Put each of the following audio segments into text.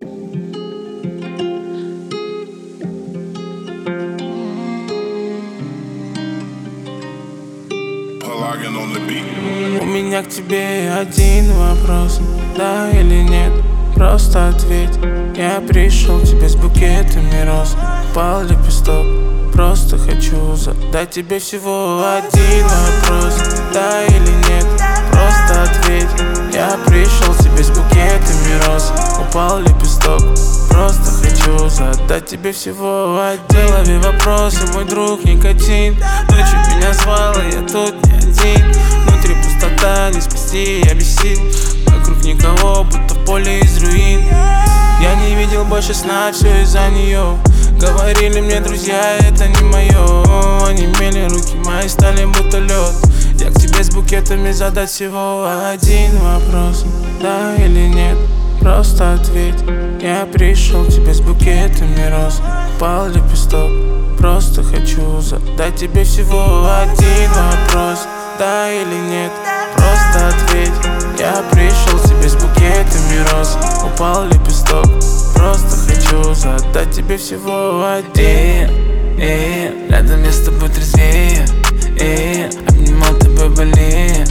У меня к тебе один вопрос, да или нет, просто ответь. Я пришел к тебе с букетами роз, упал лепесток. Просто хочу задать тебе всего один вопрос, да или нет, просто ответь. Я пришел к тебе с букетами роз, упал лепесток. Просто хочу задать тебе всего один. В голове вопросы, мой друг никотин. Ночью меня звал, и я тут не один. Внутри пустота, не спасти, я бессил. Вокруг никого, будто в поле из руин. Я не видел больше сна, все из-за нее. Говорили мне друзья, это не мое. Они мели руки мои, стали будто лед. Я к тебе с букетами задать всего один вопрос, да или нет, просто ответь. Я пришел к тебе с букетами роз, упал лепесток. Просто хочу задать тебе всего один вопрос, да или нет, просто ответь. Я пришел к тебе с букетами роз, упал лепесток. Просто хочу задать тебе всего один. Рядом я с тобой трезвее, обнимал тебя более,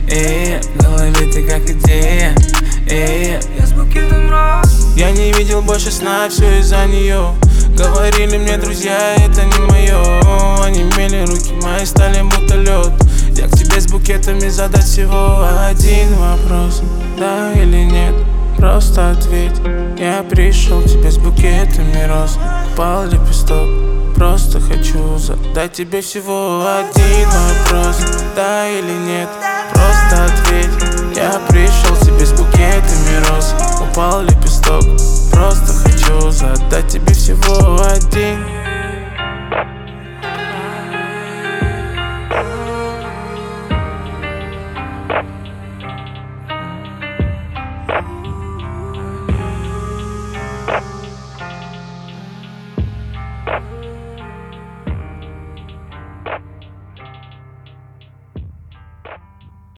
в голове ты как идея, я с букетом роз. Я не видел больше сна, все из-за нее. Говорили мне друзья, это не мое. Они мели руки мои, стали будто лед. Я к тебе с букетами задать всего один вопрос, да или нет, просто ответь. Я пришел к тебе с букетами роз, упал лепесток. Просто хочу задать тебе всего один вопрос, да или нет, просто ответь. Я пришел к тебе с букетами роз, упал лепесток. Просто хочу задать тебе всего один.